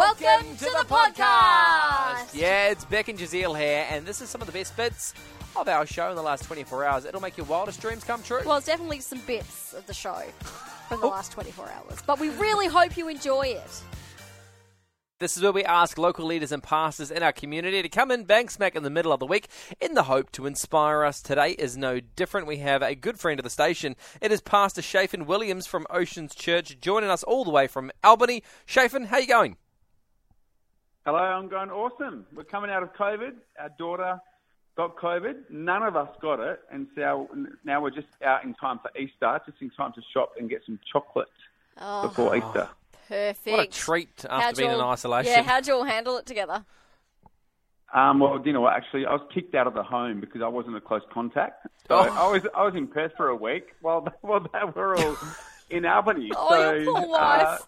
Welcome to the podcast! Yeah, it's Beck and Jazeel here, and this is some of the best bits of our show in the last 24 hours. It'll make your wildest dreams come true. Well, it's definitely some bits of the show from the last 24 hours, but we really hope you enjoy it. This is where we ask local leaders and pastors in our community to come in bang smack in the middle of the week in the hope to inspire us. Today is no different. We have a good friend of the station. It is Pastor Shafin Williams from Oceans Church joining us all the way from Albany. Shafin, how you going? Hello, I'm going awesome. We're coming out of COVID. Our daughter got COVID. None of us got it. And so now we're just out in time for Easter, just in time to shop and get some chocolate before Easter. Perfect. What a treat after being in isolation. Yeah, how'd you all handle it together? Well, you know what? Actually, I was kicked out of the home because I wasn't a close contact. So I was in Perth for a week while they were all in Albany. Your poor wife.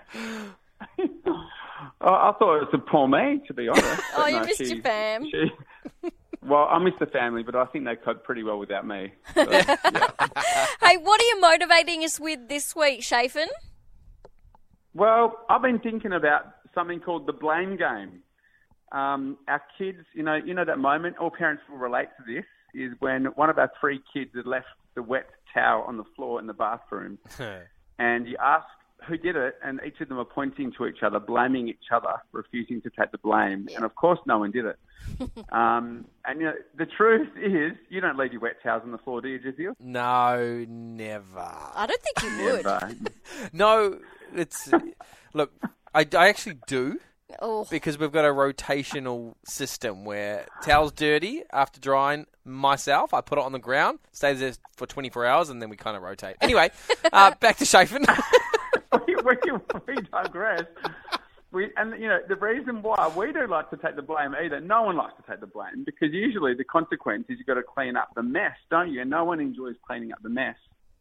I thought it was a poor me, to be honest. You missed your fam. Well, I missed the family, but I think they coped pretty well without me. So, yeah. Hey, what are you motivating us with this week, Shafin? Well, I've been thinking about something called the blame game. Our kids, you know that moment, all parents will relate to this, is when one of our three kids had left the wet towel on the floor in the bathroom. And you ask who did it, and each of them are pointing to each other, blaming each other, refusing to take the blame. Yeah. And of course, no one did it. And the truth is, you don't leave your wet towels on the floor, do you, Jazeel? No, never. I don't think you would. No, look, I actually do. Because we've got a rotational system where towel's dirty after drying myself. I put it on the ground, stays there for 24 hours, and then we kind of rotate. Anyway, back to Shafin. we digress. The reason why we don't like to take the blame either, no one likes to take the blame, because usually the consequence is you've got to clean up the mess, don't you? And no one enjoys cleaning up the mess.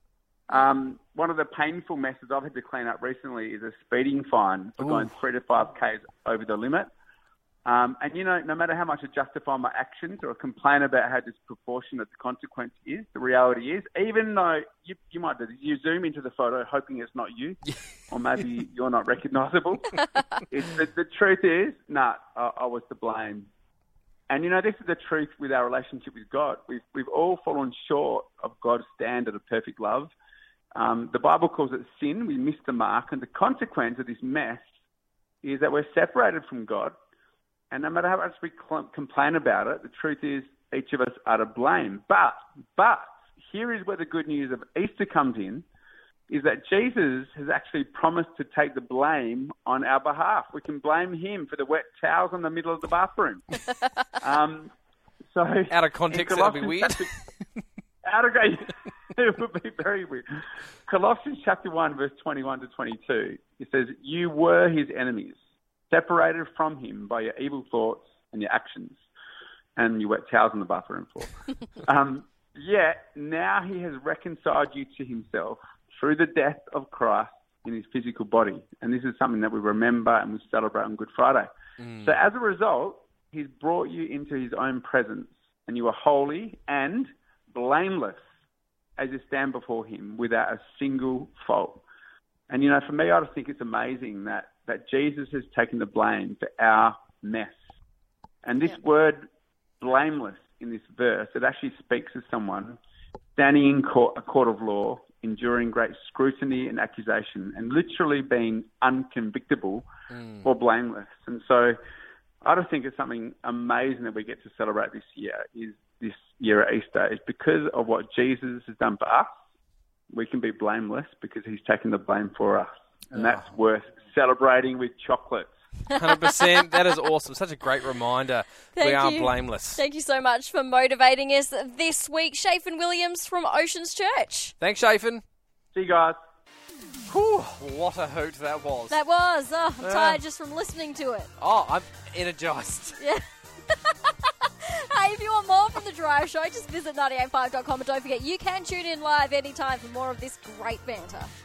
One of the painful messes I've had to clean up recently is a speeding fine for going 3 to 5 Ks over the limit. And, no matter how much I justify my actions or complain about how disproportionate the consequence is, the reality is, even though you might do this, you zoom into the photo hoping it's not you, or maybe you're not recognisable. The truth is, I was to blame. And, this is the truth with our relationship with God. We've all fallen short of God's standard of perfect love. The Bible calls it sin. We missed the mark. And the consequence of this mess is that we're separated from God. And no matter how much we complain about it, the truth is each of us are to blame. But here is where the good news of Easter comes in, is that Jesus has actually promised to take the blame on our behalf. We can blame him for the wet towels in the middle of the bathroom. Out of context, that would be weird. It would be very weird. Colossians chapter 1, verse 21 to 22, it says, "You were his enemies, separated from him by your evil thoughts and your actions," and your wet towels on the bathroom floor. Yet now he has reconciled you to himself through the death of Christ in his physical body. And this is something that we remember and we celebrate on Good Friday. So as a result, he's brought you into his own presence, and you are holy and blameless as you stand before him without a single fault. And, for me, I just think it's amazing that Jesus has taken the blame for our mess. And this word blameless in this verse, it actually speaks of someone standing in a court of law, enduring great scrutiny and accusation, and literally being unconvictable or blameless. And so I just think it's something amazing that we get to celebrate this year at Easter, is because of what Jesus has done for us, we can be blameless because he's taken the blame for us. And that's worth celebrating with chocolates. 100%. That is awesome. Such a great reminder. We are blameless. Thank you so much for motivating us this week. Shafin Williams from Oceans Church. Thanks, Shafin. See you guys. Whew, what a hoot that was. That was. I'm tired just from listening to it. I'm energised. Yeah. Hey, if you want more from The Drive Show, just visit 985.com, and don't forget you can tune in live anytime for more of this great banter.